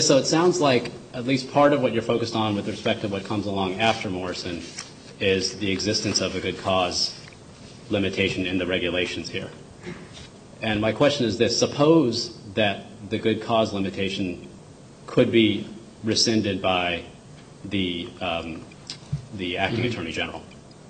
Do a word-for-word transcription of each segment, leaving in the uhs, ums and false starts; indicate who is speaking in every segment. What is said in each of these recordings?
Speaker 1: So it sounds like at least part of what you're focused on with respect to what comes along after Morrison is the existence of a good cause limitation in the regulations here. And my question is this: suppose that the good cause limitation could be rescinded by the um, the acting mm-hmm. Attorney General,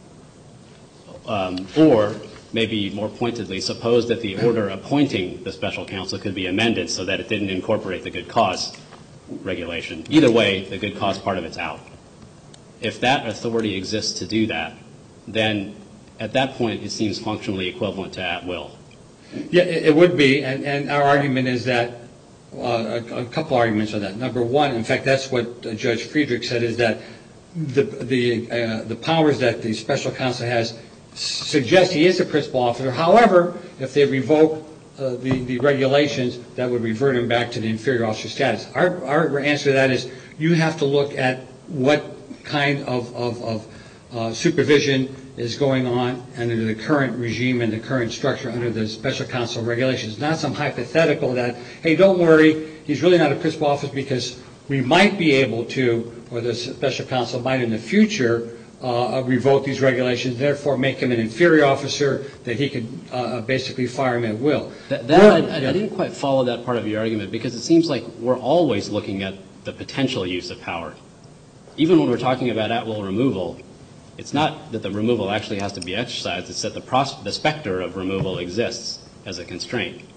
Speaker 1: um, or maybe more pointedly, suppose that the order appointing the special counsel could be amended so that it didn't incorporate the good cause regulation. Either way, the good cause part of it's out. If that authority exists to do that, then at that point it seems functionally equivalent to at will.
Speaker 2: Yeah, it would be, and, and our argument is that, uh, a, a couple arguments on that. Number one, in fact, that's what uh, Judge Friedrich said, is that the, the, uh, the powers that the special counsel has suggest he is a principal officer. However, if they revoke uh, the, the regulations, that would revert him back to the inferior officer status. Our, our answer to that is you have to look at what kind of, of, of uh, supervision is going on under the current regime and the current structure under the special counsel regulations. Not some hypothetical that, hey, don't worry, he's really not a principal officer because we might be able to, or the special counsel might in the future, Uh, revoke these regulations, therefore make him an inferior officer that he could uh, basically fire him at will.
Speaker 1: That, that well, I, yeah. I didn't quite follow that part of your argument, because it seems like we're always looking at the potential use of power. Even when we're talking about at-will removal, it's not that the removal actually has to be exercised, it's that the, pros- the specter of removal exists as a constraint.